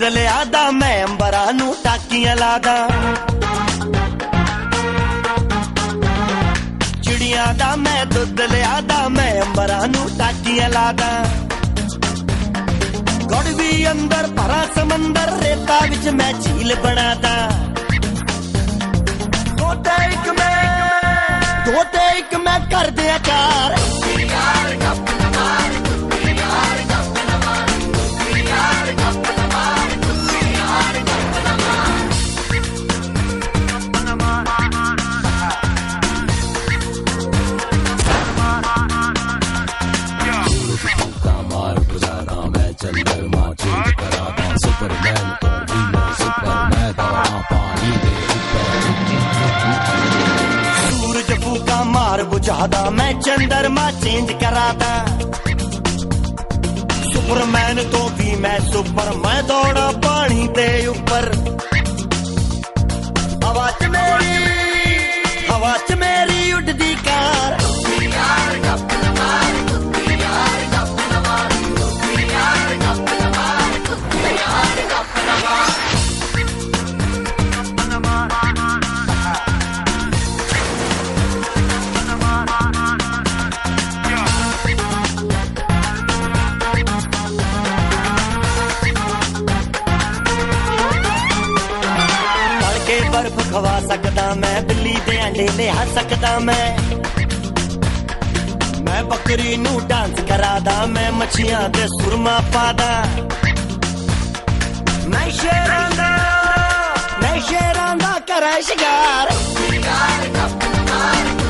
दुध लियादा मैं अंबरा नू टाकियां लादा। चिड़ियां दा मैं दुध लियादा मैं अंबरा नू टाकियां लादा। गुड़ भी अंदर भरा समंदर रेता विच मैं झील बनादा। दो एक मैं कर दिया चार। बुझादा मैं चंद्रमा चेंज करादा। सुपरमैन तो भी मैं सुपर, मैं दौड़ा पानी दे ऊपर। हवा च मेरी उड़दी कार। बर्फ खवा सकदा मैं, बिल्ली दे अंडे लिया सकदा मैं बकरी नू डांस करादा। मैं मछियां दे सुरमा पादा। मैं शेरां दा करा शिकार।